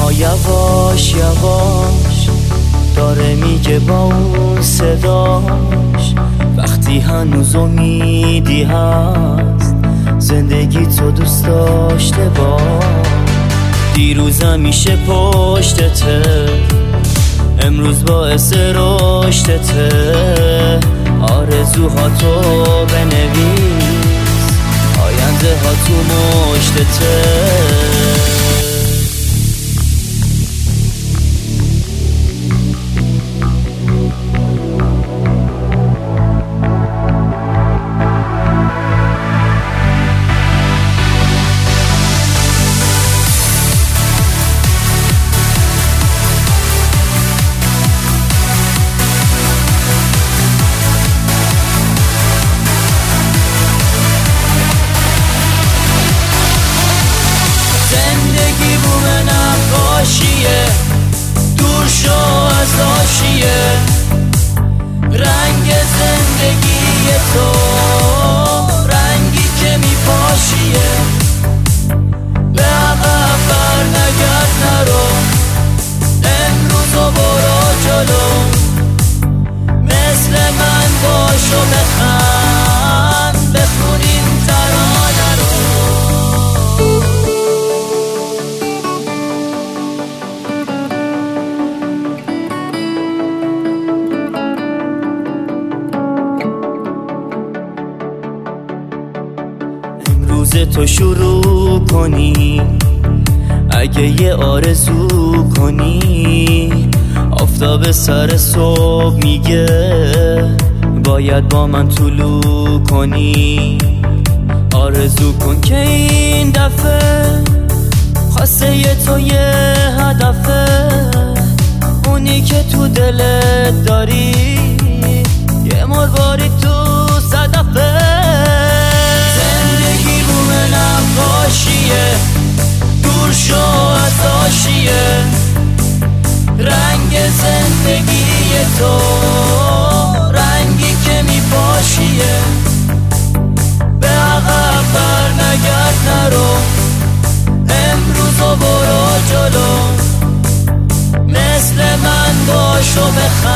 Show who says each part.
Speaker 1: ها یواش یواش داره میگه با اون صداش وقتی هنوز امیدی هست زندگی تو دوست داشته باش. دیروزم میشه پشتته امروز باعث رشدته آرزوها تو بنویس آینده ها تو مشتته.
Speaker 2: زندگی بوم نقاشیه دور شو از حاشیه رنگ زندگی تو رنگی که میپاشیه به عقب بر نگرد نرو امروزو برو جلو مثل من باش و بخند بخونیم ترانه رو.
Speaker 1: روز تو شروع کنی اگه یه آرزو کنی آفتاب سر صبح میگه باید با من طلوع کنی. آرزو کن که این دفعه خواسته یه تو یه هدفه اونی که تو دلت داری یه مرواری تو صدفه. نقاشیه دور شو از حاشیه رنگ زندگی تو رنگی که میپاشیه به عقب بر نگرد نرو امروزو برو جلو مثل من باش و بخند